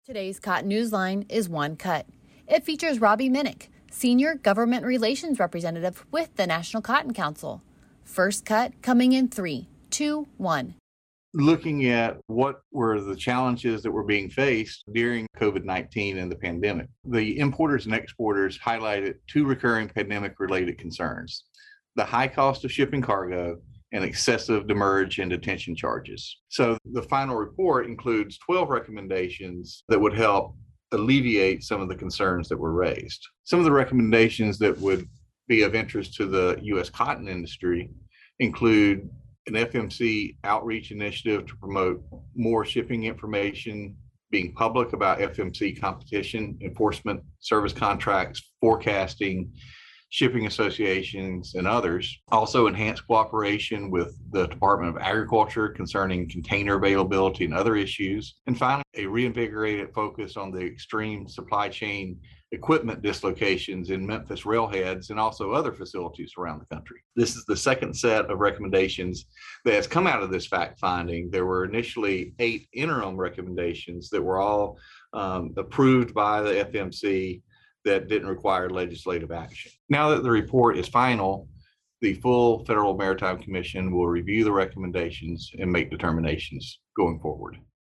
Today's Cotton Newsline is One Cut. It features Robbie Minnick, Senior Government Relations Representative with the National Cotton Council. First cut coming in 3, 2, 1. Looking at what were the challenges that were being faced during COVID-19 and the pandemic. The importers and exporters highlighted two recurring pandemic-related concerns: the high cost of shipping cargo and excessive demurrage and detention charges. So the final report includes 12 recommendations that would help alleviate some of the concerns that were raised. Some of the recommendations that would be of interest to the U.S. cotton industry include an FMC outreach initiative to promote more shipping information, being public about FMC competition, enforcement, service contracts, forecasting, shipping associations, and others. Also, enhanced cooperation with the Department of Agriculture concerning container availability and other issues. And finally, a reinvigorated focus on the extreme supply chain equipment dislocations in Memphis railheads and also other facilities around the country. This is the second set of recommendations that has come out of this fact finding. There were initially 8 interim recommendations that were all approved by the FMC that didn't require legislative action. Now that the report is final, the full Federal Maritime Commission will review the recommendations and make determinations going forward.